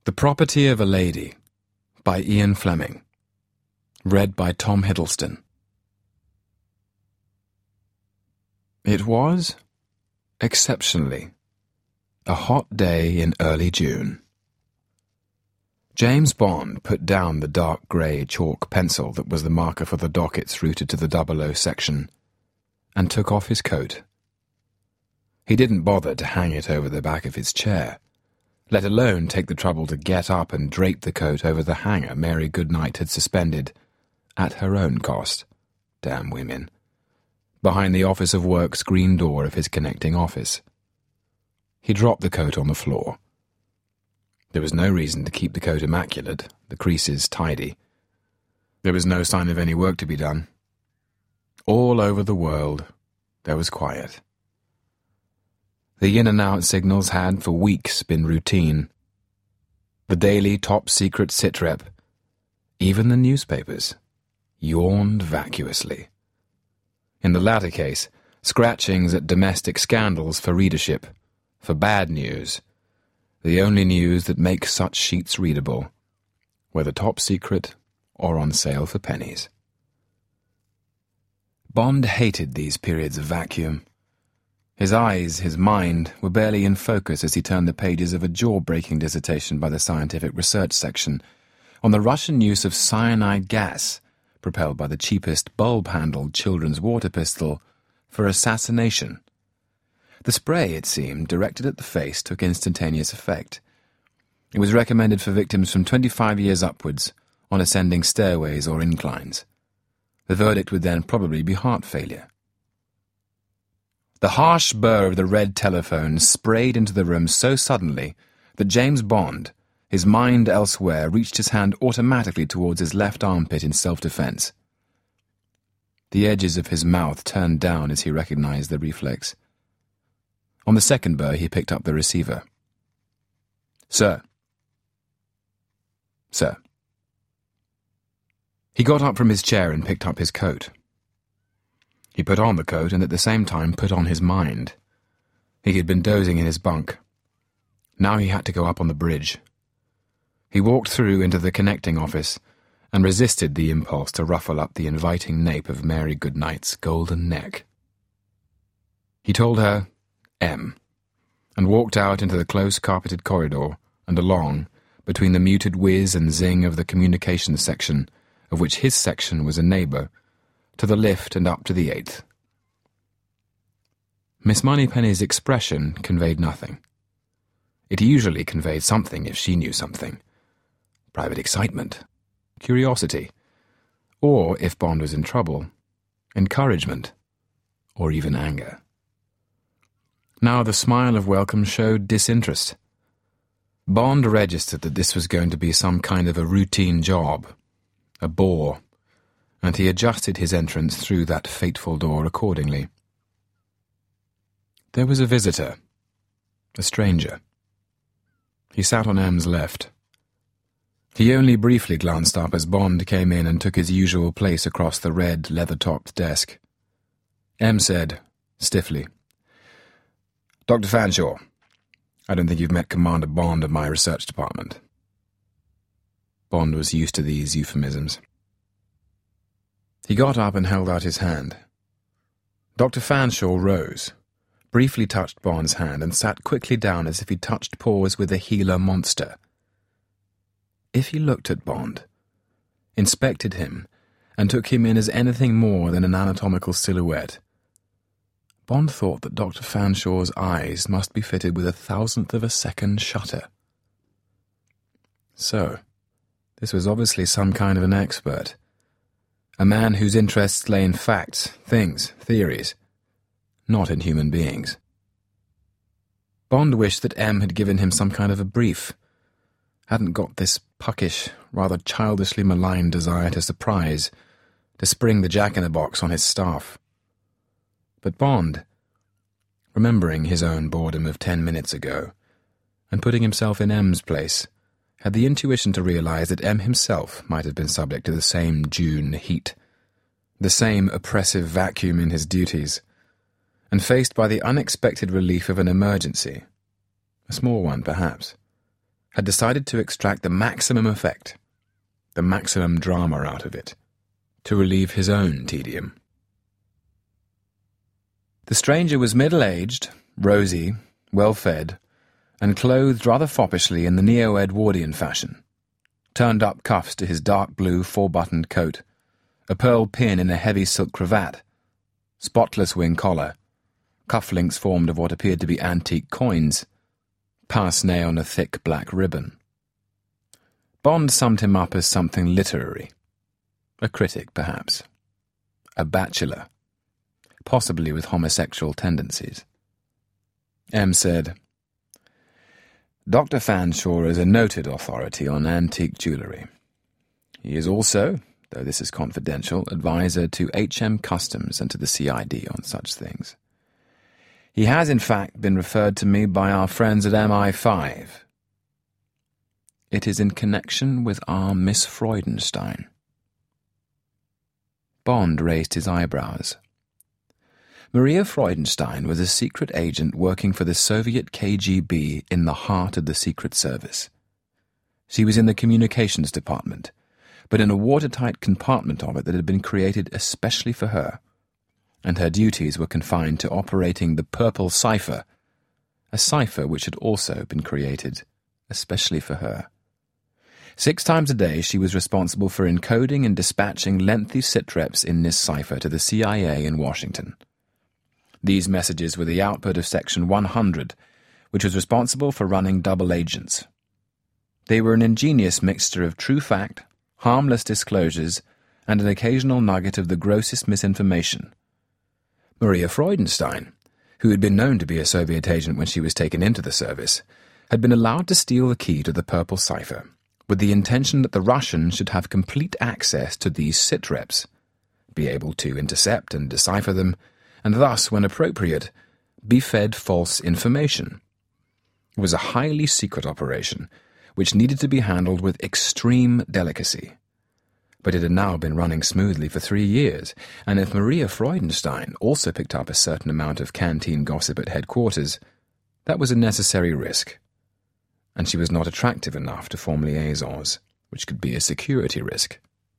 The Property of a Lady by Ian Fleming. Read by Tom Hiddleston. It was, exceptionally, a hot day in early June. James Bond put down the dark grey chalk pencil that was the marker for the dockets routed to the 00 section and took off his coat. He didn't bother to hang it over the back of his chair, let alone take the trouble to get up and drape the coat over the hanger Mary Goodnight had suspended, at her own cost, damn women, behind the Office of Work's green door of his connecting office. He dropped the coat on the floor. There was no reason to keep the coat immaculate, the creases tidy. There was no sign of any work to be done. All over the world, there was quiet. The in-and-out signals had, for weeks, been routine. The daily top-secret sitrep, even the newspapers, yawned vacuously. In the latter case, scratchings at domestic scandals for readership, for bad news, the only news that makes such sheets readable, whether top-secret or on sale for pennies. Bond hated these periods of vacuum. His eyes, his mind, were barely in focus as he turned the pages of a jaw-breaking dissertation by the Scientific Research section on the Russian use of cyanide gas, propelled by the cheapest bulb-handled children's water pistol, for assassination. The spray, it seemed, directed at the face took instantaneous effect. It was recommended for victims from 25 years upwards, on ascending stairways or inclines. The verdict would then probably be heart failure. The harsh burr of the red telephone sprayed into the room so suddenly that James Bond, his mind elsewhere, reached his hand automatically towards his left armpit in self-defense. The edges of his mouth turned down as he recognized the reflex. On the second burr, he picked up the receiver. "Sir." "Sir." He got up from his chair and picked up his coat. He put on the coat and at the same time put on his mind. He had been dozing in his bunk. Now he had to go up on the bridge. He walked through into the connecting office and resisted the impulse to ruffle up the inviting nape of Mary Goodnight's golden neck. He told her, M, and walked out into the close-carpeted corridor and along, between the muted whiz and zing of the communications section, of which his section was a neighbour, to the lift and up to the 8th. Miss Moneypenny's expression conveyed nothing. It usually conveyed something if she knew something. Private excitement, curiosity, or, if Bond was in trouble, encouragement, or even anger. Now the smile of welcome showed disinterest. Bond registered that this was going to be some kind of a routine job, a bore, and he adjusted his entrance through that fateful door accordingly. There was a visitor, a stranger. He sat on M's left. He only briefly glanced up as Bond came in and took his usual place across the red, leather-topped desk. M said, stiffly, "Dr. Fanshawe, I don't think you've met Commander Bond of my research department." Bond was used to these euphemisms. He got up and held out his hand. Dr. Fanshawe rose, briefly touched Bond's hand, and sat quickly down as if he touched paws with a Gila monster. If he looked at Bond, inspected him, and took him in as anything more than an anatomical silhouette, Bond thought that Dr. Fanshawe's eyes must be fitted with 1,000th of a second shutter. So, this was obviously some kind of an expert. A man whose interests lay in facts, things, theories, not in human beings. Bond wished that M had given him some kind of a brief, hadn't got this puckish, rather childishly malign desire to surprise, to spring the jack-in-the-box on his staff. But Bond, remembering his own boredom of 10 minutes ago, and putting himself in M's place, had the intuition to realize that M himself might have been subject to the same June heat, the same oppressive vacuum in his duties, and faced by the unexpected relief of an emergency, a small one perhaps, had decided to extract the maximum effect, the maximum drama out of it, to relieve his own tedium. The stranger was middle-aged, rosy, well-fed, and clothed rather foppishly in the neo-Edwardian fashion. Turned-up cuffs to his dark blue four-buttoned coat, a pearl pin in a heavy silk cravat, spotless wing collar, cufflinks formed of what appeared to be antique coins, pince-nez on a thick black ribbon. Bond summed him up as something literary. A critic, perhaps. A bachelor. Possibly with homosexual tendencies. M said, "Dr. Fanshawe is a noted authority on antique jewellery. He is also, though this is confidential, advisor to H.M. Customs and to the CID on such things. He has, in fact, been referred to me by our friends at MI5. It is in connection with our Miss Freudenstein." Bond raised his eyebrows. Maria Freudenstein was a secret agent working for the Soviet KGB in the heart of the Secret Service. She was in the communications department, but in a watertight compartment of it that had been created especially for her, and her duties were confined to operating the Purple Cipher, a cipher which had also been created especially for her. 6 times a day she was responsible for encoding and dispatching lengthy sitreps in this cipher to the CIA in Washington. These messages were the output of Section 100, which was responsible for running double agents. They were an ingenious mixture of true fact, harmless disclosures, and an occasional nugget of the grossest misinformation. Maria Freudenstein, who had been known to be a Soviet agent when she was taken into the service, had been allowed to steal the key to the Purple Cipher, with the intention that the Russians should have complete access to these sitreps, be able to intercept and decipher them, and thus, when appropriate, be fed false information. It was a highly secret operation, which needed to be handled with extreme delicacy. But it had now been running smoothly for 3 years, and if Maria Freudenstein also picked up a certain amount of canteen gossip at headquarters, that was a necessary risk. And she was not attractive enough to form liaisons, which could be a security risk.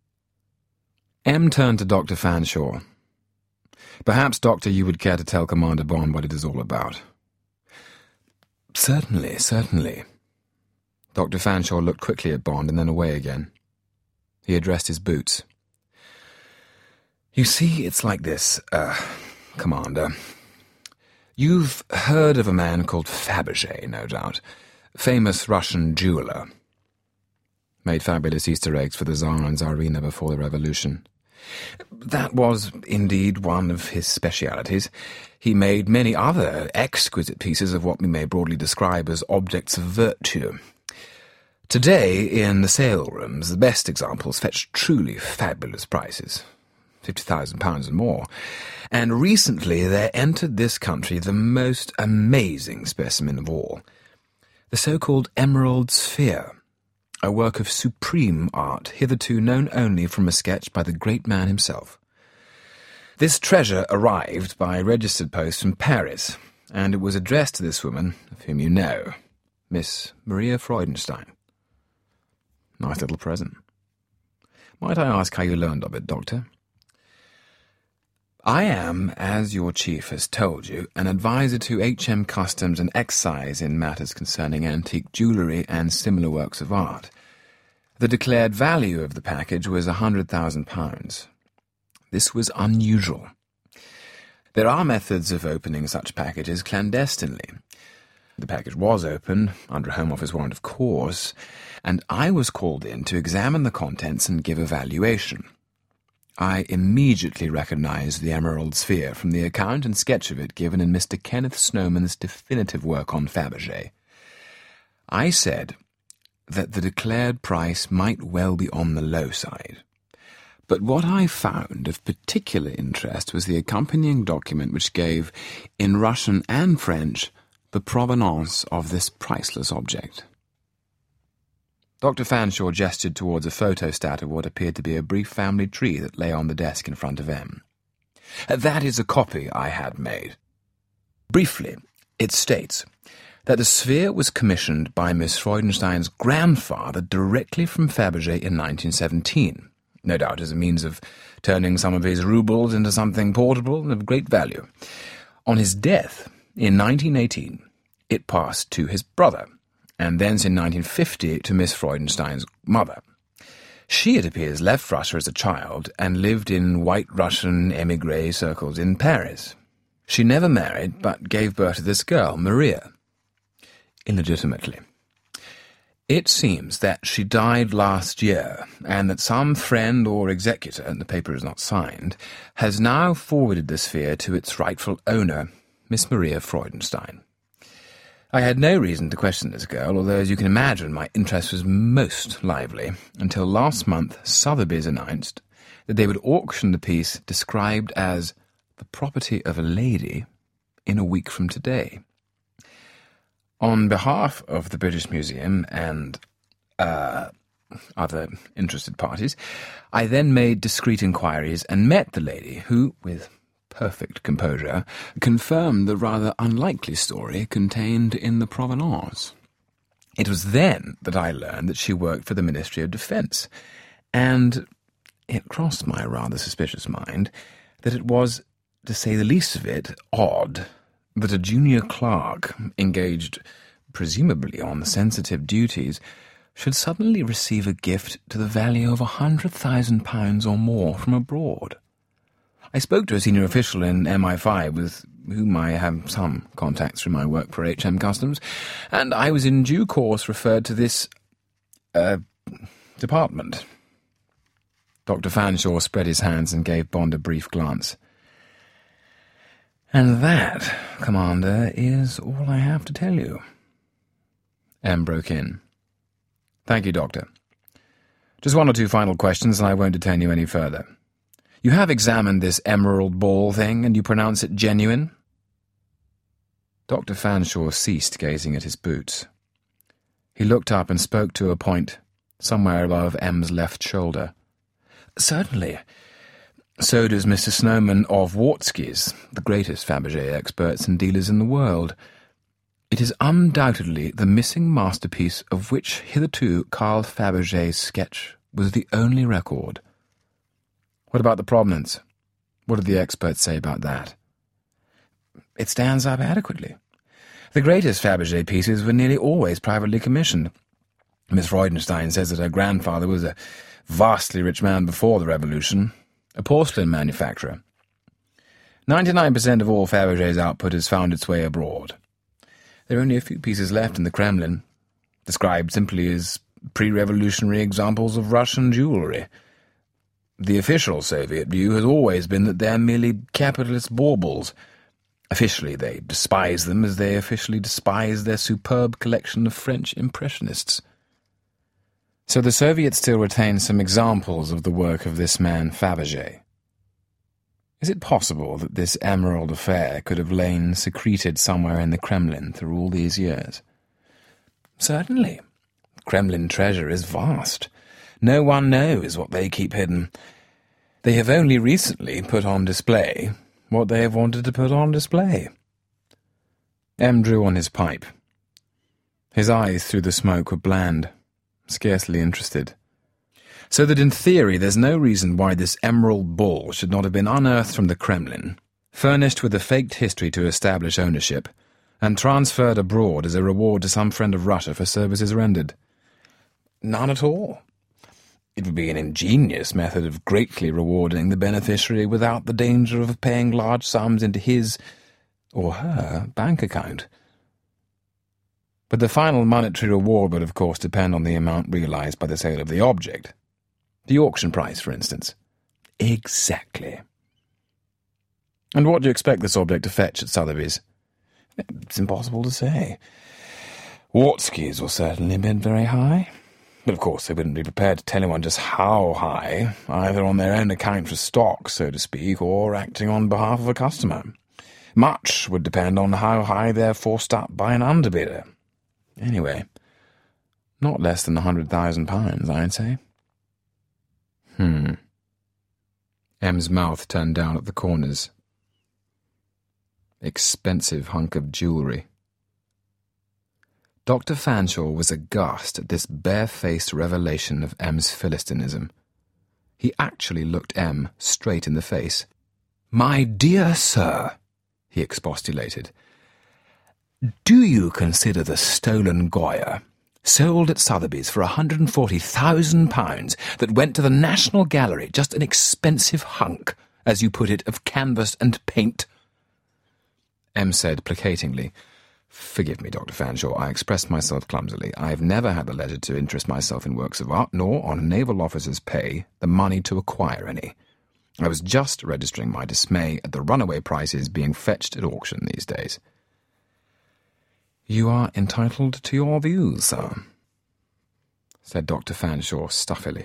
M turned to Dr. Fanshawe. "Perhaps, Doctor, you would care to tell Commander Bond what it is all about." "Certainly, certainly." Dr. Fanshawe looked quickly at Bond and then away again. He addressed his boots. "You see, it's like this, Commander. You've heard of a man called Fabergé, no doubt. Famous Russian jeweller. Made fabulous Easter eggs for the Tsar and Tsarina before the Revolution. That was, indeed, one of his specialities. He made many other exquisite pieces of what we may broadly describe as objects of virtue. Today, in the sale rooms, the best examples fetch truly fabulous prices, £50,000 and more, and recently there entered this country the most amazing specimen of all, the so-called Emerald Sphere, a work of supreme art hitherto known only from a sketch by the great man himself. This treasure arrived by registered post from Paris, and it was addressed to this woman, of whom you know, Miss Maria Freudenstein. Nice little present. Might I ask how you learned of it, Doctor?" "I am, as your chief has told you, an advisor to H.M. Customs and Excise in matters concerning antique jewellery and similar works of art. The declared value of the package was £100,000. This was unusual. There are methods of opening such packages clandestinely. The package was opened, under a Home Office warrant of course, and I was called in to examine the contents and give a valuation. I immediately recognized the Emerald Sphere from the account and sketch of it given in Mr. Kenneth Snowman's definitive work on Fabergé. I said that the declared price might well be on the low side. But what I found of particular interest was the accompanying document which gave, in Russian and French, the provenance of this priceless object." Dr. Fanshawe gestured towards a photostat of what appeared to be a brief family tree that lay on the desk in front of M. "That is a copy I had made. Briefly, it states, that the sphere was commissioned by Miss Freudenstein's grandfather directly from Fabergé in 1917, no doubt as a means of turning some of his roubles into something portable and of great value. On his death in 1918, it passed to his brother, and thence in 1950 to Miss Freudenstein's mother. She, it appears, left Russia as a child and lived in white Russian émigré circles in Paris. She never married, but gave birth to this girl, Maria, illegitimately. It seems that she died last year, and that some friend or executor, and the paper is not signed, has now forwarded the sphere to its rightful owner, Miss Maria Freudenstein. I had no reason to question this girl, although, as you can imagine, my interest was most lively, until last month Sotheby's announced that they would auction the piece described as the property of a lady in a week from today. On behalf of the British Museum and other interested parties, I then made discreet inquiries and met the lady, who, with perfect composure, confirmed the rather unlikely story contained in the Provenance. It was then that I learned that she worked for the Ministry of Defence, and it crossed my rather suspicious mind that it was, to say the least of it, odd that a junior clerk, engaged presumably on sensitive duties, should suddenly receive a gift to the value of £100,000 or more from abroad. I spoke to a senior official in MI5 with whom I have some contacts through my work for HM Customs, and I was in due course referred to this, department. Dr. Fanshawe spread his hands and gave Bond a brief glance. And that, Commander, is all I have to tell you. M broke in. Thank you, Doctor. Just one or two final questions, and I won't detain you any further. You have examined this emerald ball thing, and you pronounce it genuine? Dr. Fanshawe ceased gazing at his boots. He looked up and spoke to a point somewhere above M's left shoulder. Certainly. So does Mr. Snowman of Wartski's, the greatest Fabergé experts and dealers in the world. It is undoubtedly the missing masterpiece of which hitherto Carl Fabergé's sketch was the only record. What about the provenance? What did the experts say about that? It stands up adequately. The greatest Fabergé pieces were nearly always privately commissioned. Miss Freudenstein says that her grandfather was a vastly rich man before the Revolution, a porcelain manufacturer. 99% of all Fabergé's output has found its way abroad. There are only a few pieces left in the Kremlin, described simply as pre-revolutionary examples of Russian jewellery. The official Soviet view has always been that they're merely capitalist baubles. Officially, they despise them as they officially despise their superb collection of French Impressionists. So the Soviets still retain some examples of the work of this man Fabergé. Is it possible that this emerald affair could have lain secreted somewhere in the Kremlin through all these years? Certainly. The Kremlin treasure is vast. No one knows what they keep hidden. They have only recently put on display what they have wanted to put on display. M drew on his pipe. His eyes through the smoke were bland, scarcely interested. So that in theory there's no reason why this emerald ball should not have been unearthed from the Kremlin, furnished with a faked history to establish ownership, and transferred abroad as a reward to some friend of Russia for services rendered. None at all. It would be an ingenious method of greatly rewarding the beneficiary without the danger of paying large sums into his or her bank account. But the final monetary reward would of course depend on the amount realized by the sale of the object. The auction price, for instance. Exactly. And what do you expect this object to fetch at Sotheby's? It's impossible to say. Wartski's will certainly bid very high. But of course they wouldn't be prepared to tell anyone just how high, either on their own account for stock, so to speak, or acting on behalf of a customer. Much would depend on how high they're forced up by an underbidder. Anyway, not less than £100,000, I'd say. M's mouth turned down at the corners. Expensive hunk of jewellery. Dr. Fanshawe was aghast at this bare-faced revelation of M's Philistinism. He actually looked M straight in the face. "My dear sir," he expostulated, "do you consider the stolen Goya, sold at Sotheby's for £140,000, that went to the National Gallery, just an expensive hunk, as you put it, of canvas and paint?" M said placatingly, "Forgive me, Dr. Fanshawe, I expressed myself clumsily. I have never had the leisure to interest myself in works of art, nor, on a naval officer's pay, the money to acquire any. I was just registering my dismay at the runaway prices being fetched at auction these days." "You are entitled to your views, sir," said Dr. Fanshawe stuffily.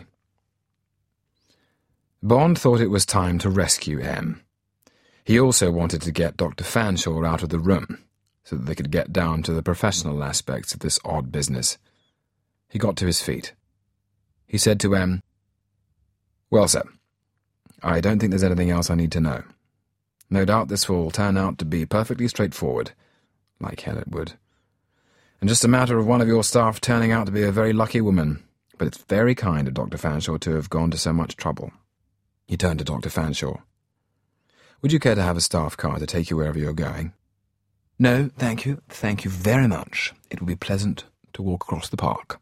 Bond thought it was time to rescue M. He also wanted to get Dr. Fanshawe out of the room, so that they could get down to the professional aspects of this odd business. He got to his feet. He said to M, "Well, sir, I don't think there's anything else I need to know. No doubt this will turn out to be perfectly straightforward, like hell it would. And just a matter of one of your staff turning out to be a very lucky woman, but it's very kind of Dr. Fanshawe to have gone to so much trouble." He turned to Dr. Fanshawe. "Would you care to have a staff car to take you wherever you're going?" "No, thank you. Thank you very much. It will be pleasant to walk across the park."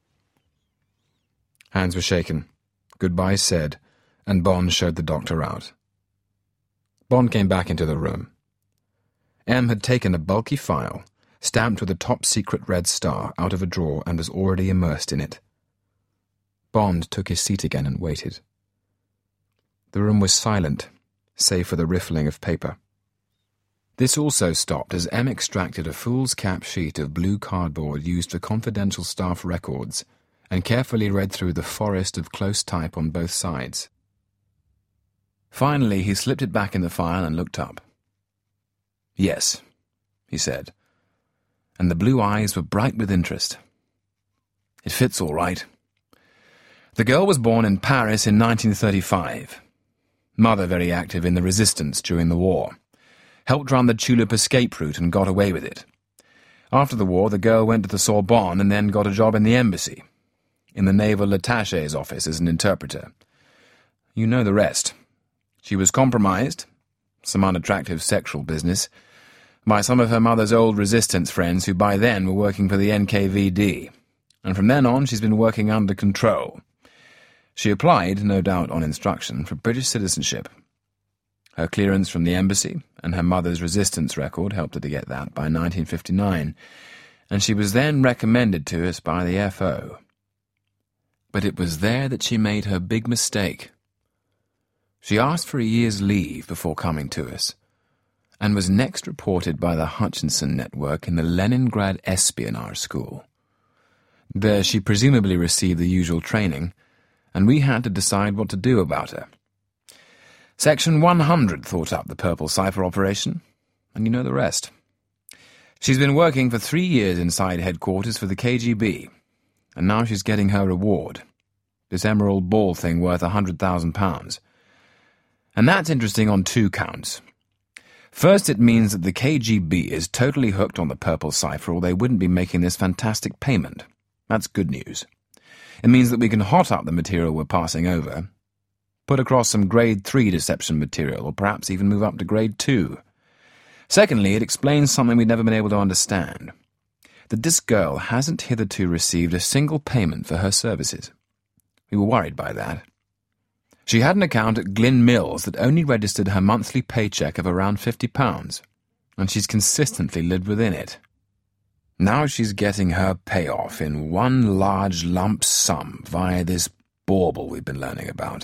Hands were shaken, goodbye said, and Bond showed the doctor out. Bond came back into the room. M had taken a bulky file, stamped with a top-secret red star, out of a drawer and was already immersed in it. Bond took his seat again and waited. The room was silent, save for the riffling of paper. This also stopped as M extracted a foolscap sheet of blue cardboard used for confidential staff records and carefully read through the forest of close type on both sides. Finally, he slipped it back in the file and looked up. "Yes," he said, and the blue eyes were bright with interest. "It fits all right. The girl was born in Paris in 1935. Mother very active in the resistance during the war. Helped run the Tulip escape route and got away with it. After the war, the girl went to the Sorbonne and then got a job in the embassy, in the naval attache's office as an interpreter. You know the rest. She was compromised, some unattractive sexual business, by some of her mother's old resistance friends who by then were working for the NKVD, and from then on she's been working under control. She applied, no doubt on instruction, for British citizenship. Her clearance from the embassy and her mother's resistance record helped her to get that by 1959, and she was then recommended to us by the FO. But it was there that she made her big mistake. She asked for a year's leave before coming to us, and was next reported by the Hutchinson Network in the Leningrad Espionage School. There she presumably received the usual training, and we had to decide what to do about her. Section 100 thought up the Purple Cipher operation, and you know the rest. She's been working for 3 years inside headquarters for the KGB, and now she's getting her reward, this emerald ball thing worth £100,000. And that's interesting on 2 counts. First, it means that the KGB is totally hooked on the Purple Cipher, or they wouldn't be making this fantastic payment. That's good news. It means that we can hot up the material we're passing over, put across some grade 3 deception material, or perhaps even move up to grade 2. Secondly, it explains something we've never been able to understand, that this girl hasn't hitherto received a single payment for her services. We were worried by that. She had an account at Glyn Mills that only registered her monthly paycheck of around £50, and she's consistently lived within it. Now she's getting her payoff in one large lump sum via this bauble we've been learning about.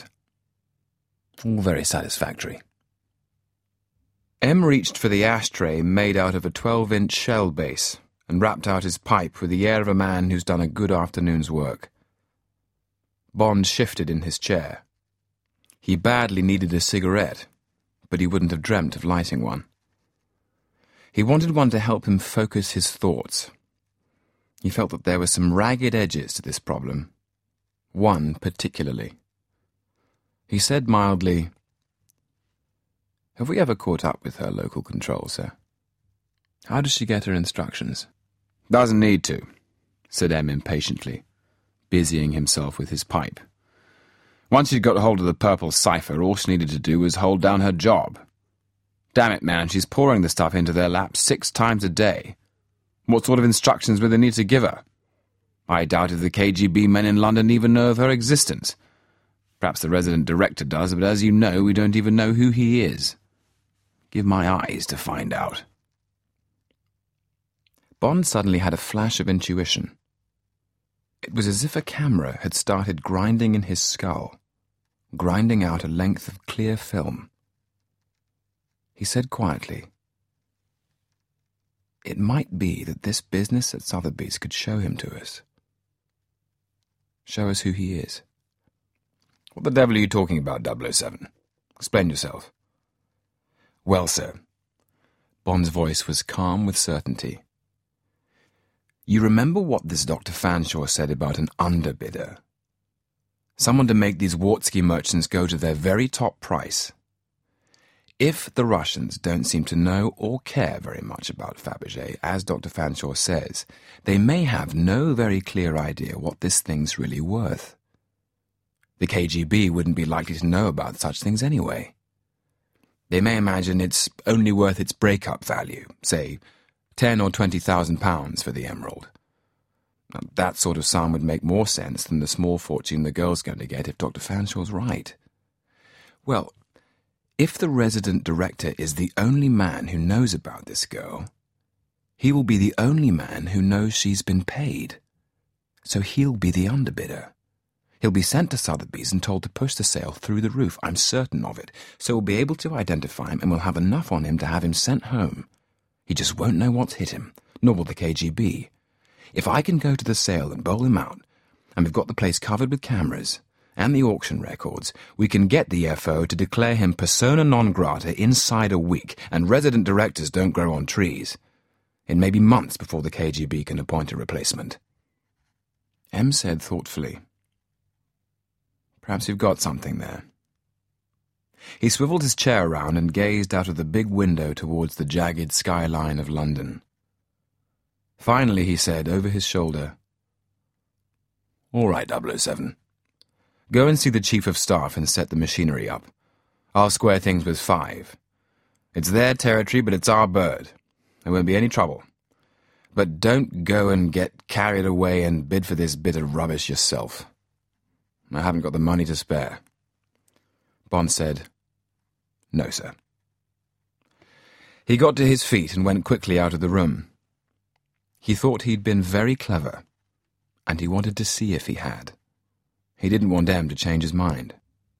All very satisfactory. M reached for the ashtray made out of a 12-inch shell base and rapped out his pipe with the air of a man who's done a good afternoon's work. Bond shifted in his chair. He badly needed a cigarette, but he wouldn't have dreamt of lighting one. He wanted one to help him focus his thoughts. He felt that there were some ragged edges to this problem, one particularly. He said mildly, "Have we ever caught up with her local control, sir? How does she get her instructions?" Doesn't need to, said M impatiently, busying himself with his pipe. Once she'd got hold of the purple cipher, all she needed to do was hold down her job. Damn it, man, she's pouring the stuff into their laps 6 times a day. What sort of instructions would they need to give her? I doubt if the KGB men in London even know of her existence. Perhaps the resident director does, but as you know, we don't even know who he is. Give my eyes to find out. Bond suddenly had a flash of intuition. It was as if a camera had started grinding in his skull, grinding out a length of clear film. He said quietly, "It might be that this business at Sotheby's could show him to us. Show us who he is." "What the devil are you talking about, 007? Explain yourself." "Well, sir," Bond's voice was calm with certainty. "You remember what this Dr. Fanshawe said about an underbidder? Someone to make these Wartsky merchants go to their very top price. If the Russians don't seem to know or care very much about Fabergé, as Dr. Fanshawe says, they may have no very clear idea what this thing's really worth. The KGB wouldn't be likely to know about such things anyway. They may imagine it's only worth its break-up value, say, 10 or 20,000 pounds for the emerald. Now, that sort of sum would make more sense than the small fortune the girl's going to get if Dr. Fanshawe's right. Well, if the resident director is the only man who knows about this girl, he will be the only man who knows she's been paid. So he'll be the underbidder. He'll be sent to Sotheby's and told to push the sale through the roof, I'm certain of it, so we'll be able to identify him and we'll have enough on him to have him sent home. He just won't know what's hit him, nor will the KGB. If I can go to the sale and bowl him out, and we've got the place covered with cameras, and the auction records, we can get the FO to declare him persona non grata inside a week, and resident directors don't grow on trees. It may be months before the KGB can appoint a replacement." M said thoughtfully, "Perhaps you've got something there." He swiveled his chair around and gazed out of the big window towards the jagged skyline of London. Finally, he said, over his shoulder, "All right, 007. Go and see the Chief of Staff and set the machinery up. I'll square things with 5. It's their territory, but it's our bird. There won't be any trouble. But don't go and get carried away and bid for this bit of rubbish yourself. I haven't got the money to spare." Bond said, "No, sir." He got to his feet and went quickly out of the room. He thought he'd been very clever, and he wanted to see if he had. He didn't want M to change his mind.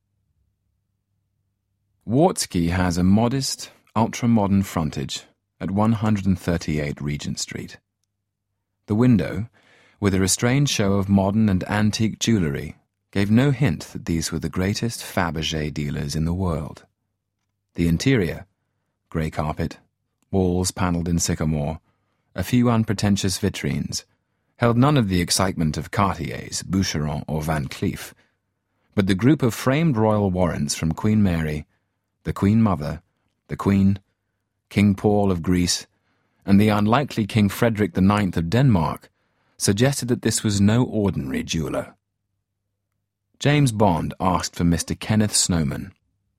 Wartsky has a modest, ultra-modern frontage at 138 Regent Street. The window, with a restrained show of modern and antique jewellery, gave no hint that these were the greatest Fabergé dealers in the world. The interior, grey carpet, walls panelled in sycamore, a few unpretentious vitrines, held none of the excitement of Cartier's, Boucheron or Van Cleef, but the group of framed royal warrants from Queen Mary, the Queen Mother, the Queen, King Paul of Greece, and the unlikely King Frederick IX of Denmark suggested that this was no ordinary jeweller. James Bond asked for Mr. Kenneth Snowman.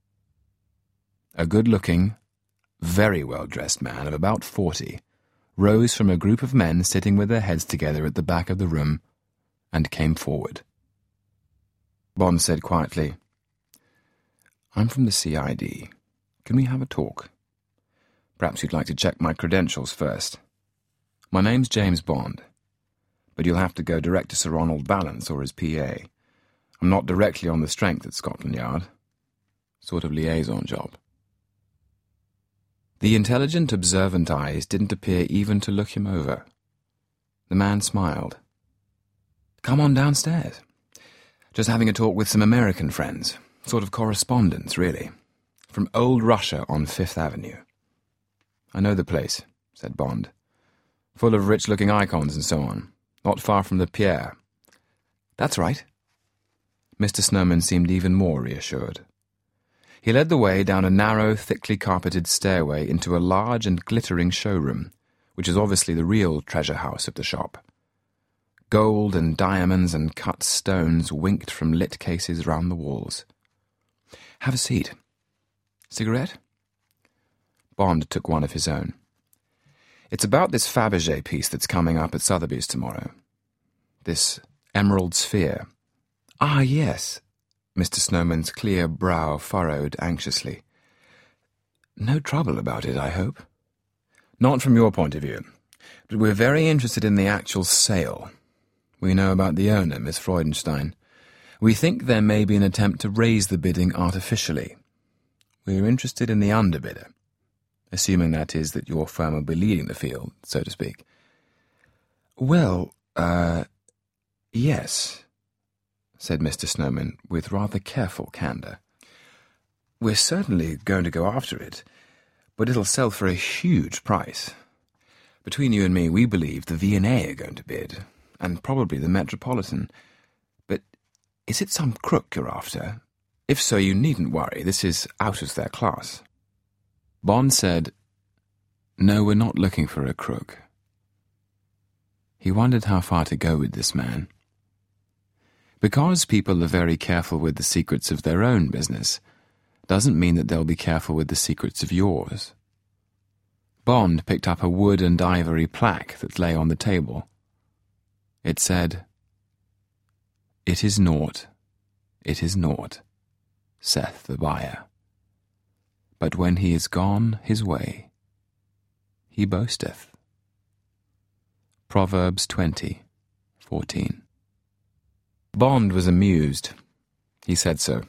A good-looking, very well-dressed man of about 40 rose from a group of men sitting with their heads together at the back of the room and came forward. Bond said quietly, "I'm from the CID. Can we have a talk? Perhaps you'd like to check my credentials first. My name's James Bond, but you'll have to go direct to Sir Ronald Balance or his PA. I'm not directly on the strength at Scotland Yard. Sort of liaison job." The intelligent, observant eyes didn't appear even to look him over. The man smiled. "Come on downstairs. Just having a talk with some American friends. Sort of correspondence, really. From old Russia on Fifth Avenue." "I know the place," said Bond. "Full of rich-looking icons and so on. Not far from the Pierre." "That's right." Mr. Snowman seemed even more reassured. He led the way down a narrow, thickly carpeted stairway into a large and glittering showroom, which is obviously the real treasure house of the shop. Gold and diamonds and cut stones winked from lit cases round the walls. "Have a seat. Cigarette?" Bond took one of his own. "It's about this Fabergé piece that's coming up at Sotheby's tomorrow. This emerald sphere." "Ah, yes." Mr. Snowman's clear brow furrowed anxiously. "No trouble about it, I hope?" "Not from your point of view. But we're very interested in the actual sale. We know about the owner, Miss Freudenstein. We think there may be an attempt to raise the bidding artificially. We're interested in the underbidder, assuming that is that your firm will be leading the field, so to speak." "Well, yes," said Mr. Snowman with rather careful candour. "We're certainly going to go after it, but it'll sell for a huge price. Between you and me, we believe the V&A are going to bid, and probably the Metropolitan. But is it some crook you're after? If so, you needn't worry. This is out of their class." Bond said, "No, we're not looking for a crook." He wondered how far to go with this man. Because people are very careful with the secrets of their own business doesn't mean that they'll be careful with the secrets of yours. Bond picked up a wood and ivory plaque that lay on the table. It said, "It is naught, saith the buyer. But when he is gone his way, he boasteth." Proverbs 20:14. Bond was amused. He said so.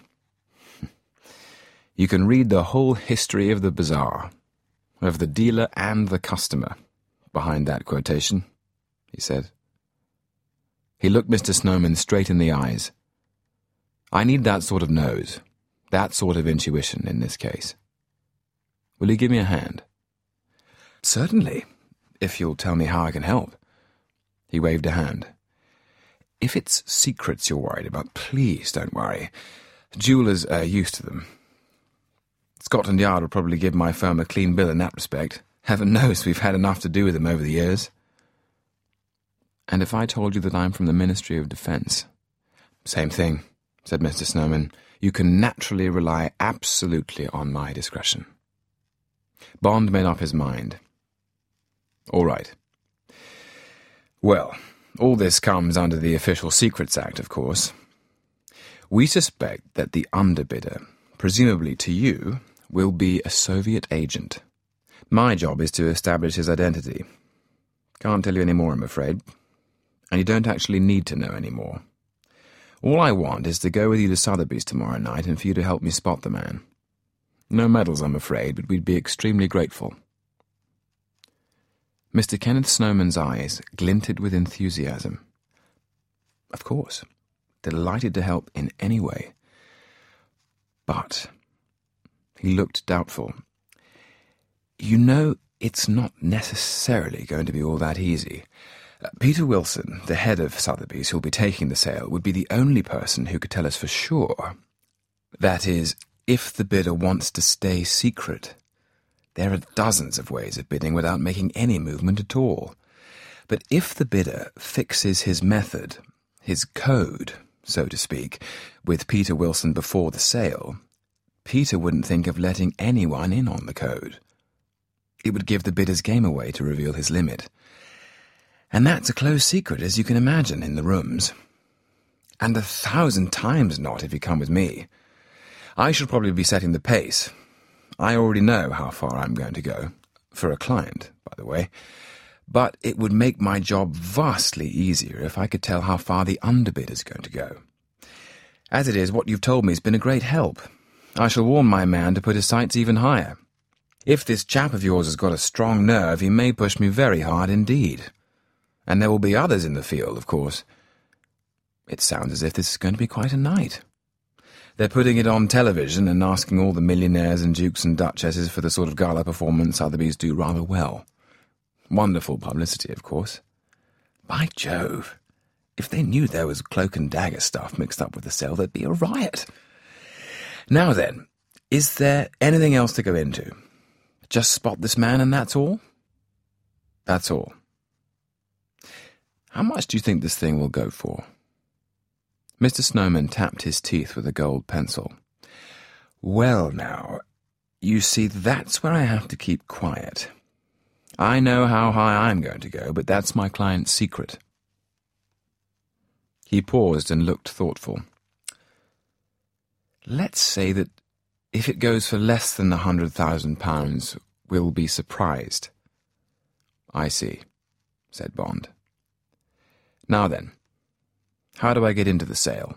"You can read the whole history of the bazaar, of the dealer and the customer, behind that quotation," he said. He looked Mr. Snowman straight in the eyes. "I need that sort of nose, that sort of intuition in this case. Will you give me a hand?" "Certainly, if you'll tell me how I can help." He waved a hand. "If it's secrets you're worried about, please don't worry. Jewellers are used to them. Scotland Yard will probably give my firm a clean bill in that respect. Heaven knows we've had enough to do with them over the years." "And if I told you that I'm from the Ministry of Defence?" "Same thing," said Mr. Snowman. "You can naturally rely absolutely on my discretion." Bond made up his mind. "All right. Well, all this comes under the Official Secrets Act, of course. We suspect that the underbidder, presumably to you, will be a Soviet agent. My job is to establish his identity. Can't tell you any more, I'm afraid. And you don't actually need to know any more. All I want is to go with you to Sotheby's tomorrow night and for you to help me spot the man. No medals, I'm afraid, but we'd be extremely grateful." Mr. Kenneth Snowman's eyes glinted with enthusiasm. "Of course. Delighted to help in any way. But," he looked doubtful, "you know, it's not necessarily going to be all that easy. Peter Wilson, the head of Sotheby's, who'll be taking the sale, would be the only person who could tell us for sure. That is, if the bidder wants to stay secret. There are dozens of ways of bidding without making any movement at all. But if the bidder fixes his method, his code, so to speak, with Peter Wilson before the sale, Peter wouldn't think of letting anyone in on the code. It would give the bidder's game away to reveal his limit. And that's a closed secret, as you can imagine, in the rooms. And 1,000 times not if you come with me. I shall probably be setting the pace. I already know how far I'm going to go. For a client, by the way. But it would make my job vastly easier if I could tell how far the underbidder's going to go. As it is, what you've told me has been a great help. I shall warn my man to put his sights even higher. If this chap of yours has got a strong nerve, he may push me very hard indeed. And there will be others in the field, of course. It sounds as if this is going to be quite a night. They're putting it on television and asking all the millionaires and dukes and duchesses for the sort of gala performance Sotheby's do rather well. Wonderful publicity, of course. By Jove, if they knew there was cloak and dagger stuff mixed up with the sale, there'd be a riot. Now then, is there anything else to go into? Just spot this man and that's all? That's all. How much do you think this thing will go for? Mr. Snowman tapped his teeth with a gold pencil. Well, now, you see, that's where I have to keep quiet. I know how high I'm going to go, but that's my client's secret. He paused and looked thoughtful. Let's say that if it goes for less than £100,000, we'll be surprised. I see, said Bond. Now then, how do I get into the sale?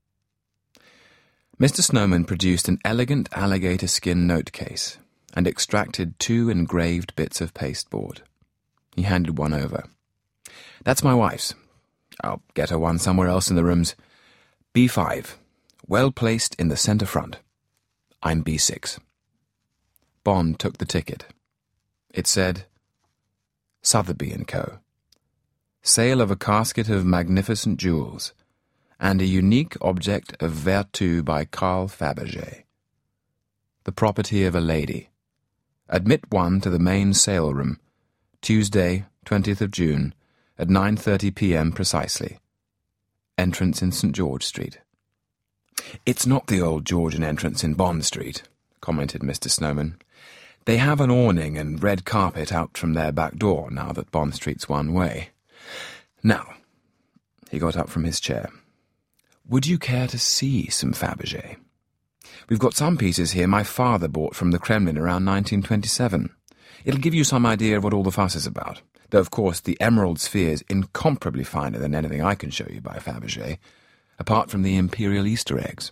Mr. Snowman produced an elegant alligator skin note case and extracted 2 engraved bits of pasteboard. He handed one over. That's my wife's. I'll get her one somewhere else in the rooms. B5, well placed in the centre front. I'm B6. Bond took the ticket. It said, Sotheby & Co. Sale of a casket of magnificent jewels, and a unique object of vertu by Carl Fabergé. The property of a lady. Admit one to the main sale room, Tuesday, 20th of June, at 9:30 p.m. precisely. Entrance in St. George Street. It's not the old Georgian entrance in Bond Street, commented Mr. Snowman. They have an awning and red carpet out from their back door now that Bond Street's one way. Now, he got up from his chair. Would you care to see some Fabergé? We've got some pieces here my father bought from the Kremlin around 1927. It'll give you some idea of what all the fuss is about, though of course the emerald sphere is incomparably finer than anything I can show you by Fabergé, apart from the imperial Easter eggs.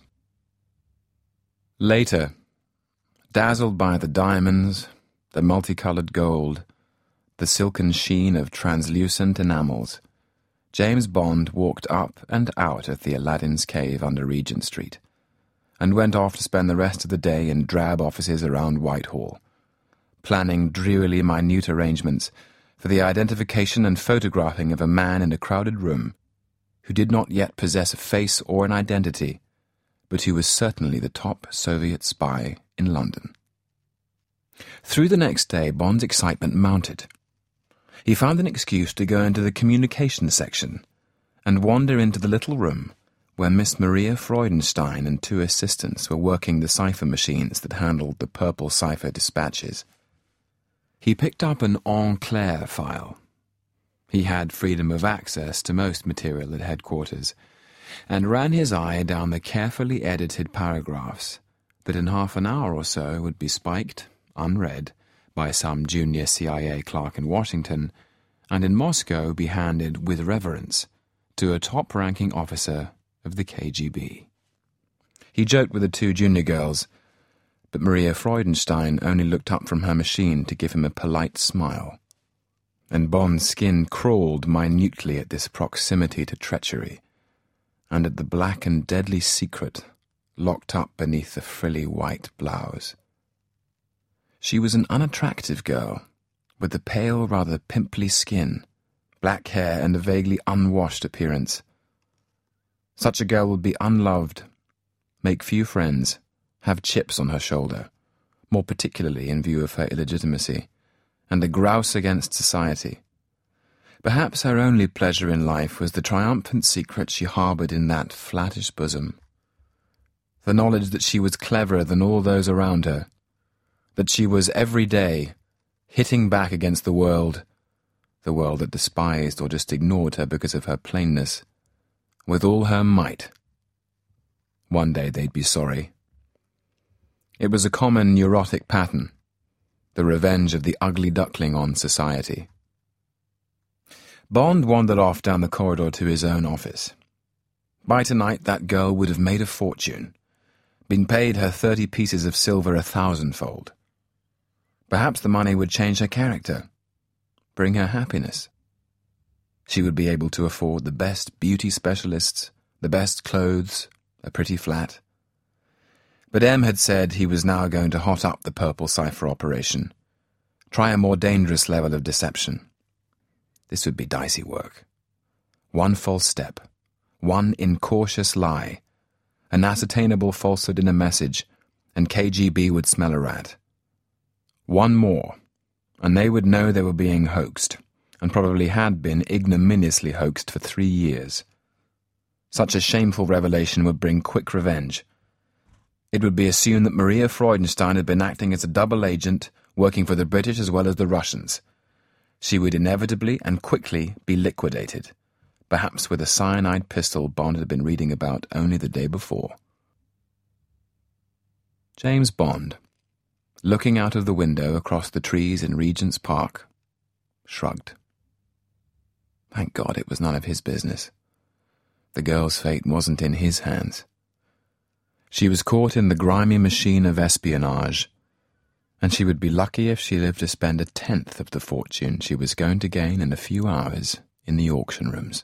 Later, dazzled by the diamonds, the multicoloured gold, the silken sheen of translucent enamels, James Bond walked up and out of the Aladdin's Cave under Regent Street, and went off to spend the rest of the day in drab offices around Whitehall, planning drearily minute arrangements for the identification and photographing of a man in a crowded room who did not yet possess a face or an identity, but who was certainly the top Soviet spy in London. Through the next day, Bond's excitement mounted. He found an excuse to go into the communications section and wander into the little room where Miss Maria Freudenstein and 2 assistants were working the cipher machines that handled the purple cipher dispatches. He picked up an en clair file. He had freedom of access to most material at headquarters, and ran his eye down the carefully edited paragraphs that in half an hour or so would be spiked, unread, by some junior CIA clerk in Washington, and in Moscow be handed with reverence to a top-ranking officer of the KGB. He joked with the 2 junior girls, but Maria Freudenstein only looked up from her machine to give him a polite smile, and Bond's skin crawled minutely at this proximity to treachery, and at the black and deadly secret locked up beneath the frilly white blouse. She was an unattractive girl, with a pale, rather pimply skin, black hair, and a vaguely unwashed appearance. Such a girl would be unloved, make few friends, have chips on her shoulder, more particularly in view of her illegitimacy, and a grouse against society. Perhaps her only pleasure in life was the triumphant secret she harboured in that flattish bosom. The knowledge that she was cleverer than all those around her, that she was every day hitting back against the world that despised or just ignored her because of her plainness, with all her might. One day they'd be sorry. It was a common neurotic pattern, the revenge of the ugly duckling on society. Bond wandered off down the corridor to his own office. By tonight that girl would have made a fortune, been paid her 30 pieces of silver 1,000-fold. Perhaps the money would change her character, bring her happiness. She would be able to afford the best beauty specialists, the best clothes, a pretty flat. But M had said he was now going to hot up the purple cipher operation, try a more dangerous level of deception. This would be dicey work. One false step, one incautious lie, an ascertainable falsehood in a message, and KGB would smell a rat. One more, and they would know they were being hoaxed, and probably had been ignominiously hoaxed for 3 years. Such a shameful revelation would bring quick revenge. It would be assumed that Maria Freudenstein had been acting as a double agent, working for the British as well as the Russians. She would inevitably and quickly be liquidated, perhaps with a cyanide pistol Bond had been reading about only the day before. James Bond, looking out of the window across the trees in Regent's Park, shrugged. Thank God it was none of his business. The girl's fate wasn't in his hands. She was caught in the grimy machine of espionage, and she would be lucky if she lived to spend 1/10 of the fortune she was going to gain in a few hours in the auction rooms.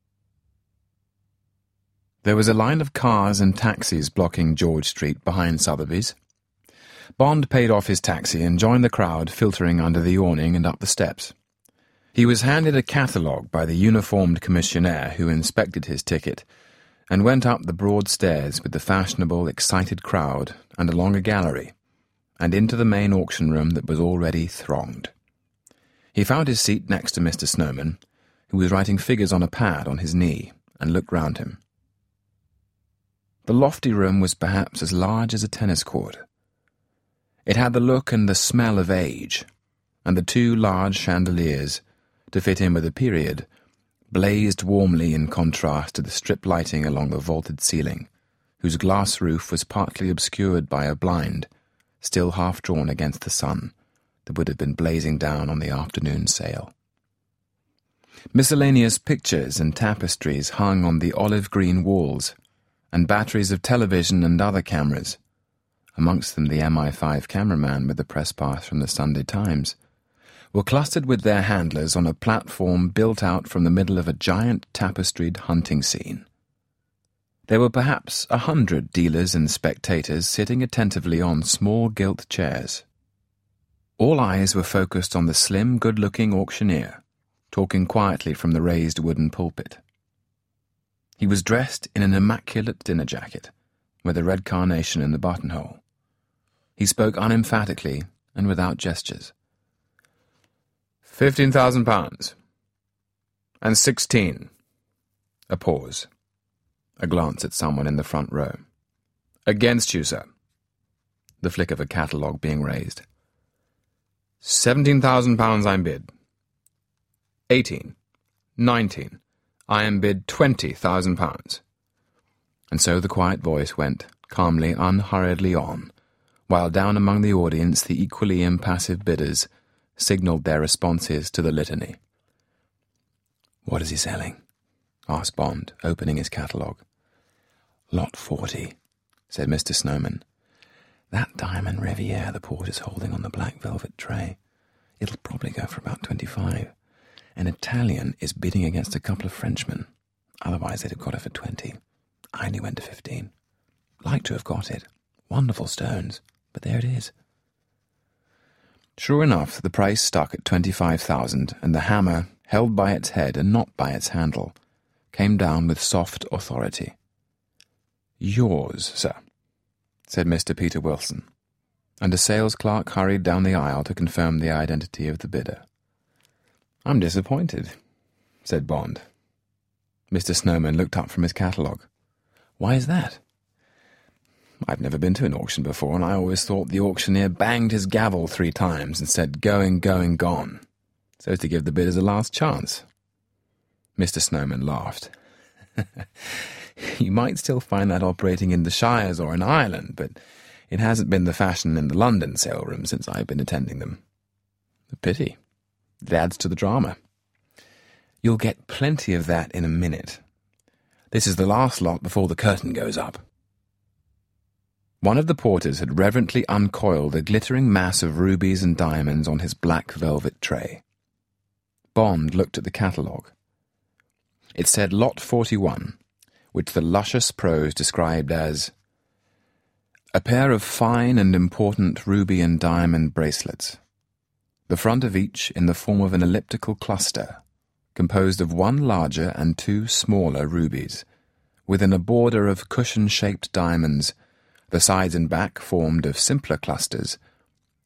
There was a line of cars and taxis blocking George Street behind Sotheby's. Bond paid off his taxi and joined the crowd filtering under the awning and up the steps. He was handed a catalogue by the uniformed commissionaire who inspected his ticket, and went up the broad stairs with the fashionable, excited crowd and along a gallery, and into the main auction room that was already thronged. He found his seat next to Mr. Snowman, who was writing figures on a pad on his knee, and looked round him. The lofty room was perhaps as large as a tennis court. It had the look and the smell of age, and the 2 large chandeliers, to fit in with the period, blazed warmly in contrast to the strip lighting along the vaulted ceiling, whose glass roof was partly obscured by a blind, still half drawn against the sun, that would have been blazing down on the afternoon sale. Miscellaneous pictures and tapestries hung on the olive-green walls, and batteries of television and other cameras, amongst them the MI5 cameraman with the press pass from the Sunday Times, were clustered with their handlers on a platform built out from the middle of a giant tapestried hunting scene. There were perhaps 100 dealers and spectators sitting attentively on small gilt chairs. All eyes were focused on the slim, good-looking auctioneer, talking quietly from the raised wooden pulpit. He was dressed in an immaculate dinner jacket, with a red carnation in the buttonhole. He spoke unemphatically and without gestures. £15,000. And 16. A pause. A glance at someone in the front row. Against you, sir. The flick of a catalogue being raised. £17,000 I'm bid. 18. 19. I am bid £20,000. And so the quiet voice went calmly, unhurriedly on, while down among the audience the equally impassive bidders signalled their responses to the litany. "What is he selling?" asked Bond, opening his catalogue. "Lot 40, said Mr. Snowman. "That diamond Riviere the porter's holding on the black velvet tray. It'll probably go for about 25. An Italian is bidding against a couple of Frenchmen. Otherwise they'd have got it for 20. I only went to 15. Like to have got it. Wonderful stones, but there it is." Sure enough, the price stuck at 25,000, and the hammer, held by its head and not by its handle, came down with soft authority. "Yours, sir," said Mr. Peter Wilson, and a sales clerk hurried down the aisle to confirm the identity of the bidder. "I'm disappointed," said Bond. Mr. Snowman looked up from his catalogue. "Why is that?" "I've never been to an auction before, and I always thought the auctioneer banged his gavel 3 times and said, 'Going, going, gone,' so as to give the bidders a last chance." Mr. Snowman laughed. "You might still find that operating in the Shires or in Ireland, but it hasn't been the fashion in the London sale room since I've been attending them." "A pity. It adds to the drama." "You'll get plenty of that in a minute. This is the last lot before the curtain goes up." One of the porters had reverently uncoiled a glittering mass of rubies and diamonds on his black velvet tray. Bond looked at the catalogue. It said Lot 41, which the luscious prose described as a pair of fine and important ruby and diamond bracelets, the front of each in the form of an elliptical cluster, composed of 1 larger and 2 smaller rubies, within a border of cushion-shaped diamonds, the sides and back formed of simpler clusters,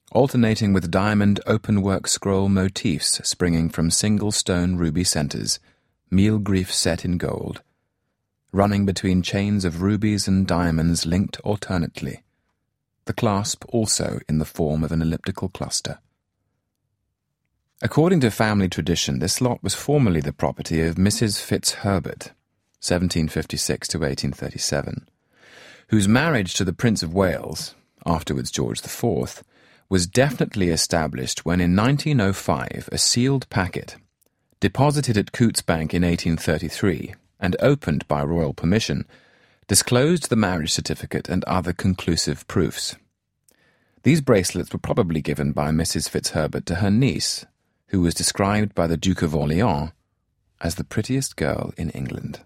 alternating with diamond openwork scroll motifs springing from single stone ruby centres, meal-grief set in gold, running between chains of rubies and diamonds linked alternately, the clasp also in the form of an elliptical cluster. According to family tradition, this lot was formerly the property of Mrs. Fitzherbert, 1756 to 1837, whose marriage to the Prince of Wales, afterwards George IV, was definitely established when in 1905 a sealed packet, deposited at Coutts Bank in 1833 and opened by royal permission, disclosed the marriage certificate and other conclusive proofs. These bracelets were probably given by Mrs. Fitzherbert to her niece, who was described by the Duke of Orleans as the prettiest girl in England.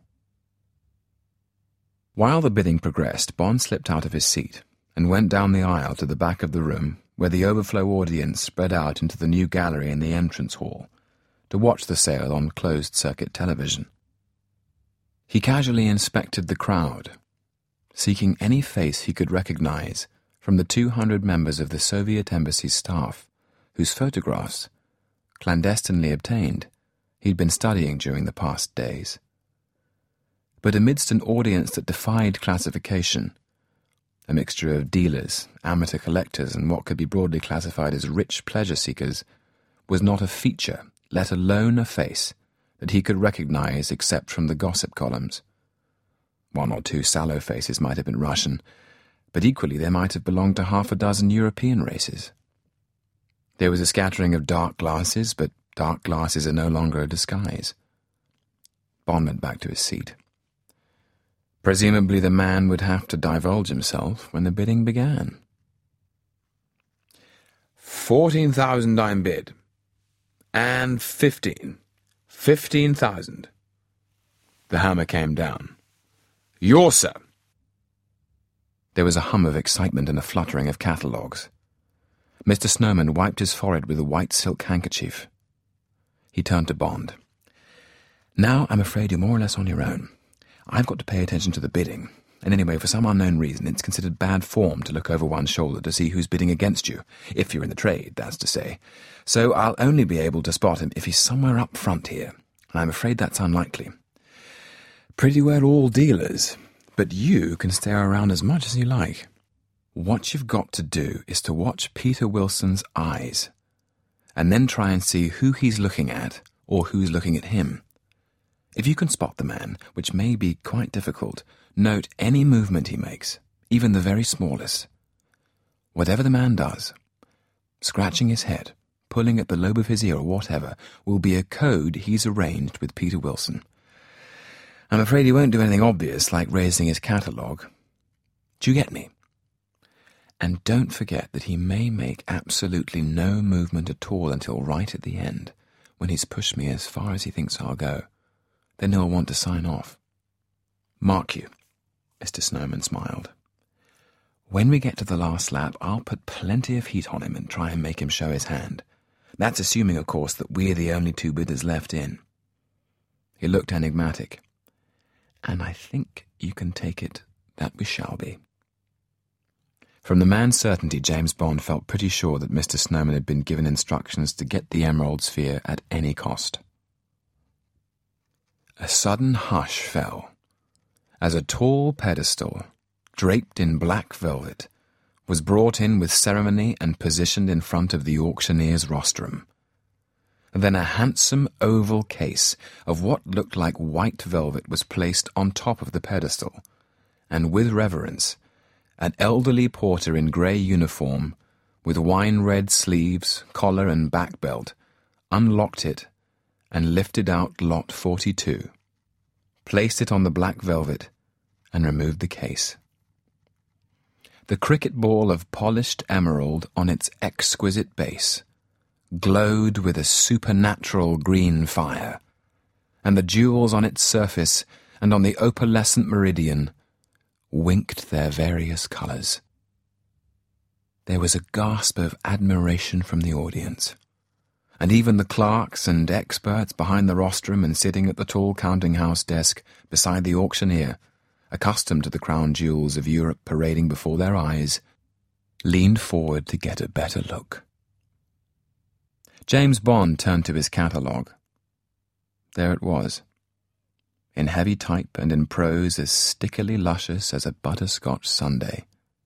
While the bidding progressed, Bond slipped out of his seat and went down the aisle to the back of the room where the overflow audience spread out into the new gallery in the entrance hall to watch the sale on closed-circuit television. He casually inspected the crowd, seeking any face he could recognize from the 200 members of the Soviet embassy's staff, whose photographs, clandestinely obtained, he'd been studying during the past days. But amidst an audience that defied classification, a mixture of dealers, amateur collectors, and what could be broadly classified as rich pleasure-seekers, was not a feature, let alone a face, that he could recognize except from the gossip columns. One or two sallow faces might have been Russian, but equally they might have belonged to half a dozen European races. There was a scattering of dark glasses, but dark glasses are no longer a disguise. Bond went back to his seat. Presumably the man would have to divulge himself when the bidding began. 14,000 I'm bid. And 15. 15,000. The hammer came down. Yours, sir. There was a hum of excitement and a fluttering of catalogues. Mr. Snowman wiped his forehead with a white silk handkerchief. He turned to Bond. Now I'm afraid you're more or less on your own. I've got to pay attention to the bidding, and anyway, for some unknown reason, it's considered bad form to look over one's shoulder to see who's bidding against you, if you're in the trade, that's to say. So I'll only be able to spot him if he's somewhere up front here, and I'm afraid that's unlikely. Pretty well all dealers, but you can stare around as much as you like. What you've got to do is to watch Peter Wilson's eyes, and then try and see who he's looking at, or who's looking at him. If you can spot the man, which may be quite difficult, note any movement he makes, even the very smallest. Whatever the man does, scratching his head, pulling at the lobe of his ear or whatever, will be a code he's arranged with Peter Wilson. I'm afraid he won't do anything obvious like raising his catalogue. Do you get me? And don't forget that he may make absolutely no movement at all until right at the end, when he's pushed me as far as he thinks I'll go. Then he'll want to sign off. Mark you, Mr. Snowman smiled. When we get to the last lap, I'll put plenty of heat on him and try and make him show his hand. That's assuming, of course, that we're the only two bidders left in. He looked enigmatic. And I think you can take it that we shall be. From the man's certainty, James Bond felt pretty sure that Mr. Snowman had been given instructions to get the Emerald Sphere at any cost. A sudden hush fell, as a tall pedestal, draped in black velvet, was brought in with ceremony and positioned in front of the auctioneer's rostrum. Then a handsome oval case of what looked like white velvet was placed on top of the pedestal, and with reverence, an elderly porter in grey uniform, with wine-red sleeves, collar and back belt, unlocked it and lifted out lot 42, placed it on the black velvet, and removed the case. The cricket ball of polished emerald on its exquisite base glowed with a supernatural green fire, and the jewels on its surface and on the opalescent meridian winked their various colours. There was a gasp of admiration from the audience, and even the clerks and experts behind the rostrum and sitting at the tall counting-house desk beside the auctioneer, accustomed to the crown jewels of Europe parading before their eyes, leaned forward to get a better look. James Bond turned to his catalogue. There it was, in heavy type and in prose as stickily luscious as a butterscotch sundae.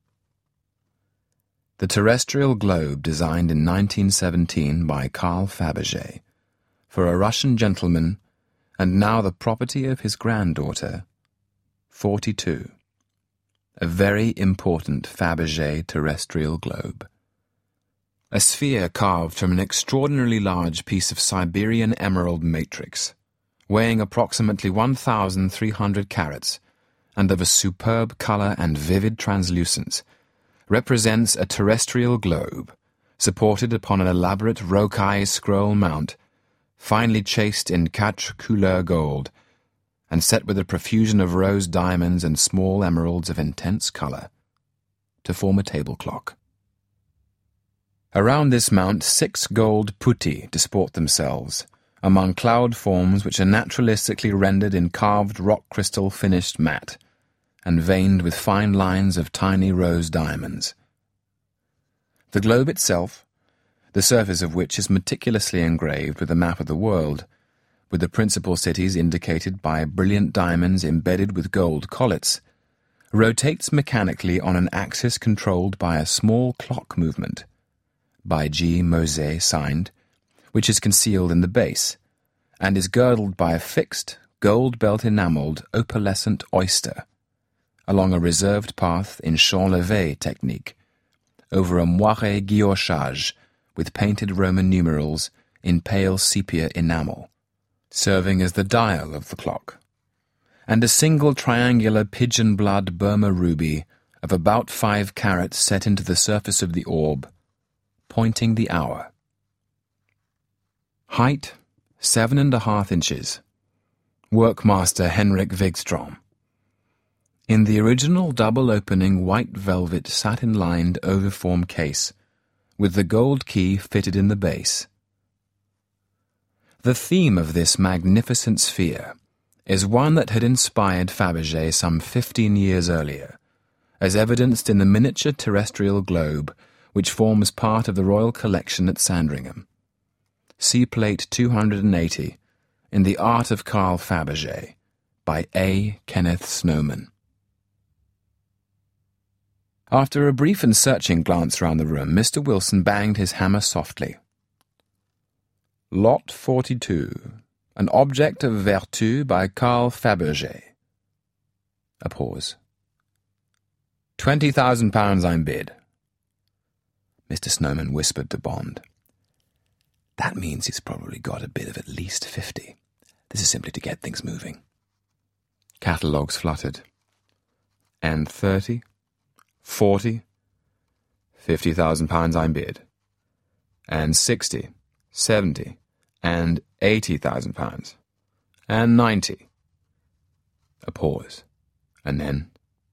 The terrestrial globe designed in 1917 by Carl Fabergé for a Russian gentleman and now the property of his granddaughter, 42. A very important Fabergé terrestrial globe. A sphere carved from an extraordinarily large piece of Siberian emerald matrix, weighing approximately 1,300 carats, and of a superb colour and vivid translucence, represents a terrestrial globe, supported upon an elaborate rocaille scroll mount, finely chased in quatre couleurs gold, and set with a profusion of rose diamonds and small emeralds of intense colour, to form a table clock. Around this mount 6 gold putti disport themselves, among cloud forms which are naturalistically rendered in carved rock crystal finished matte, and veined with fine lines of tiny rose diamonds. The globe itself, the surface of which is meticulously engraved with a map of the world, with the principal cities indicated by brilliant diamonds embedded with gold collets, rotates mechanically on an axis controlled by a small clock movement, by G. Mosé signed, which is concealed in the base, and is girdled by a fixed, gold-belt-enamelled opalescent oyster, along a reserved path in champ-levé technique, over a moiré guillochage with painted Roman numerals in pale sepia enamel, serving as the dial of the clock, and a single triangular pigeon-blood Burma ruby of about 5 carats set into the surface of the orb, pointing the hour. Height, 7.5 inches. Workmaster Henrik Wigstrom. In the original double-opening white velvet satin-lined oviform case, with the gold key fitted in the base. The theme of this magnificent sphere is one that had inspired Fabergé some 15 years earlier, as evidenced in the miniature terrestrial globe which forms part of the royal collection at Sandringham. See Plate 280 in The Art of Carl Fabergé by A. Kenneth Snowman. After a brief and searching glance round the room, Mr. Wilson banged his hammer softly. Lot 42, An Object of Vertu by Carl Fabergé. A pause. £20,000 I'm bid. Mr. Snowman whispered to Bond. That means he's probably got a bid of at least 50. This is simply to get things moving. Catalogues fluttered. And 30? 40? £50,000 I'm bid. And 60, 70, and £80,000. And 90. A pause. And then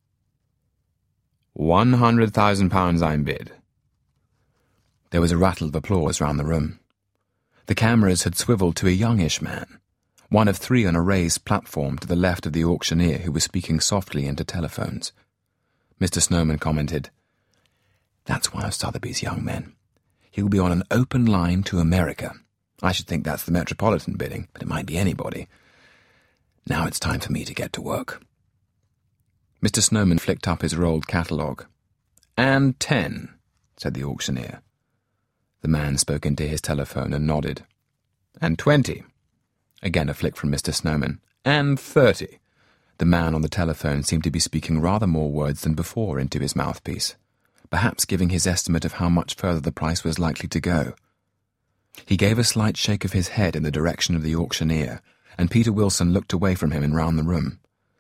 £100,000 I'm bid. There was a rattle of applause round the room. The cameras had swivelled to a youngish man, one of 3 on a raised platform to the left of the auctioneer who was speaking softly into telephones. Mr. Snowman commented, That's one of Sotheby's young men. He'll be on an open line to America. I should think that's the Metropolitan bidding, but it might be anybody. Now it's time for me to get to work. Mr. Snowman flicked up his rolled catalogue. And 10, said the auctioneer. The man spoke into his telephone and nodded. And 20. Again a flick from Mr. Snowman. And 30. The man on the telephone seemed to be speaking rather more words than before into his mouthpiece, perhaps giving his estimate of how much further the price was likely to go. He gave a slight shake of his head in the direction of the auctioneer, and Peter Wilson looked away from him and round the room.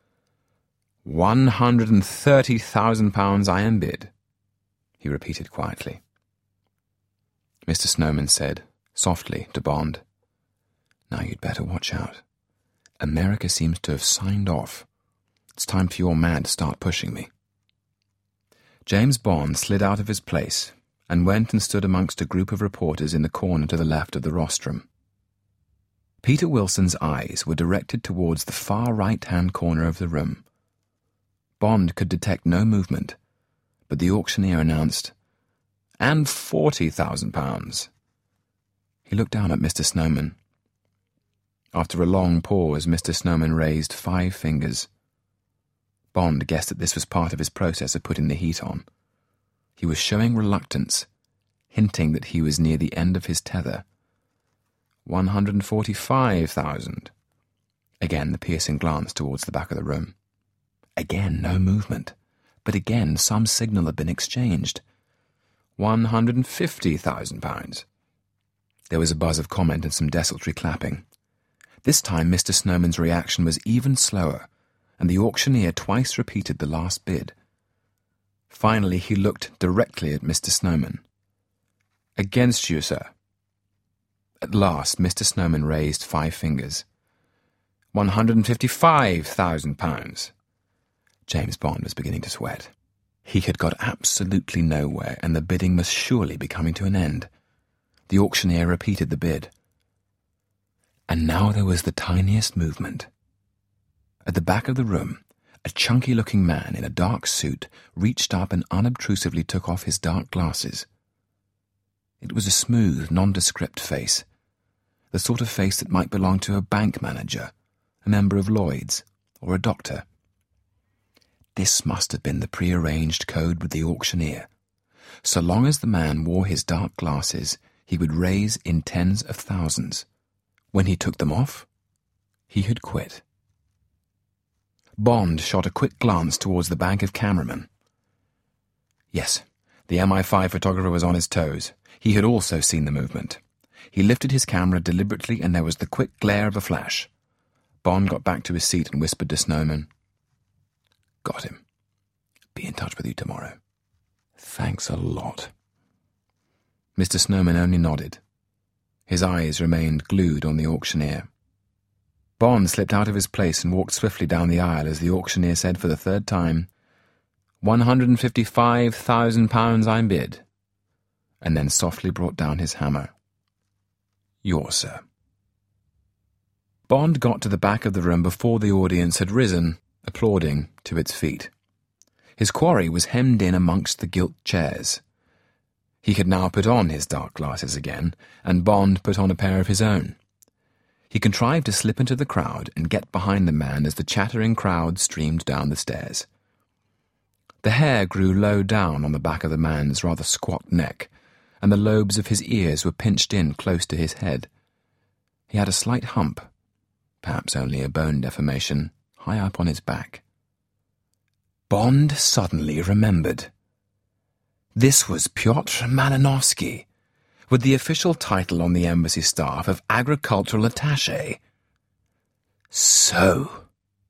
£130,000 I am bid, he repeated quietly. Mr. Snowman said, softly, to Bond, Now you'd better watch out. America seems to have signed off. It's time for your man to start pushing me. James Bond slid out of his place and went and stood amongst a group of reporters in the corner to the left of the rostrum. Peter Wilson's eyes were directed towards the far right-hand corner of the room. Bond could detect no movement, but the auctioneer announced, and £40,000. He looked down at Mr. Snowman. After a long pause, Mr. Snowman raised 5 fingers. Bond guessed that this was part of his process of putting the heat on. He was showing reluctance, hinting that he was near the end of his tether. 145,000. Again the piercing glance towards the back of the room. Again no movement, but again some signal had been exchanged. £150,000. There was a buzz of comment and some desultory clapping. This time Mr. Snowman's reaction was even slower, and the auctioneer twice repeated the last bid. Finally he looked directly at Mr. Snowman. "Against you, sir." At last Mr. Snowman raised 5 fingers. £155,000. James Bond was beginning to sweat. He had got absolutely nowhere, and the bidding must surely be coming to an end. The auctioneer repeated the bid. And now there was the tiniest movement. At the back of the room, a chunky-looking man in a dark suit reached up and unobtrusively took off his dark glasses. It was a smooth, nondescript face, the sort of face that might belong to a bank manager, a member of Lloyd's, or a doctor. This must have been the prearranged code with the auctioneer. So long as the man wore his dark glasses, he would raise in tens of thousands. When he took them off, he had quit. Bond shot a quick glance towards the bank of cameramen. Yes, the MI5 photographer was on his toes. He had also seen the movement. He lifted his camera deliberately, and there was the quick glare of a flash. Bond got back to his seat and whispered to Snowman, "Got him. Be in touch with you tomorrow." "Thanks a lot." Mr. Snowman only nodded. His eyes remained glued on the auctioneer. Bond slipped out of his place and walked swiftly down the aisle as the auctioneer said for the 3rd time, £155,000 I bid, and then softly brought down his hammer. "Yours, sir." Bond got to the back of the room before the audience had risen, applauding, to its feet. His quarry was hemmed in amongst the gilt chairs. He had now put on his dark glasses again, and Bond put on a pair of his own. He contrived to slip into the crowd and get behind the man as the chattering crowd streamed down the stairs. The hair grew low down on the back of the man's rather squat neck, and the lobes of his ears were pinched in close to his head. He had a slight hump, perhaps only a bone deformation, high up on his back. Bond suddenly remembered. This was Pyotr Malinovsky, with the official title on the embassy staff of agricultural attaché. So...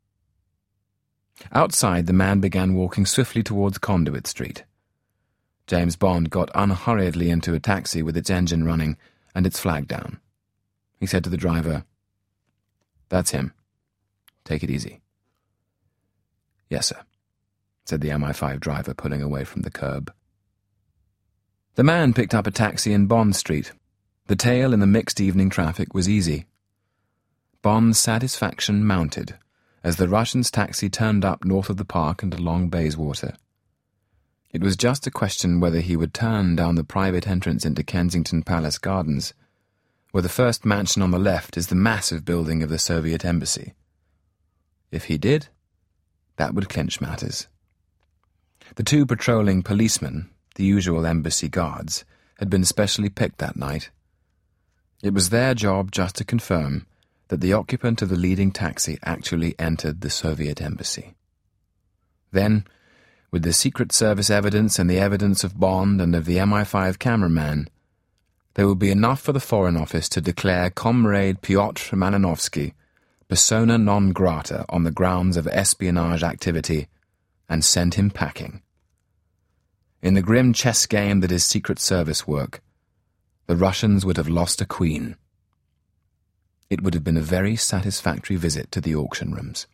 Outside, the man began walking swiftly towards Conduit Street. James Bond got unhurriedly into a taxi with its engine running and its flag down. He said to the driver, "That's him. Take it easy." "Yes, sir," said the MI5 driver, pulling away from the curb. The man picked up a taxi in Bond Street. The tale in the mixed evening traffic was easy. Bond's satisfaction mounted as the Russian's taxi turned up north of the park and along Bayswater. It was just a question whether he would turn down the private entrance into Kensington Palace Gardens, where the first mansion on the left is the massive building of the Soviet embassy. If he did, that would clinch matters. The 2 patrolling policemen, the usual embassy guards, had been specially picked that night. It was their job just to confirm that the occupant of the leading taxi actually entered the Soviet embassy. Then, with the Secret Service evidence and the evidence of Bond and of the MI5 cameraman, there would be enough for the Foreign Office to declare Comrade Pyotr Malinovsky persona non grata on the grounds of espionage activity and send him packing. In the grim chess game that is Secret Service work, the Russians would have lost a queen. It would have been a very satisfactory visit to the auction rooms.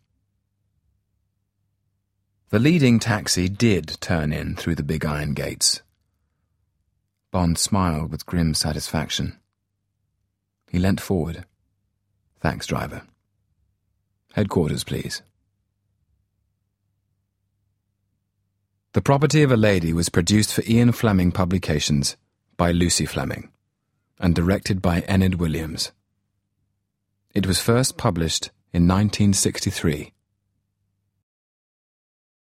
The leading taxi did turn in through the big iron gates. Bond smiled with grim satisfaction. He leant forward. "Thanks, driver. Headquarters, please." The Property of a Lady was produced for Ian Fleming Publications by Lucy Fleming and directed by Enid Williams. It was first published in 1963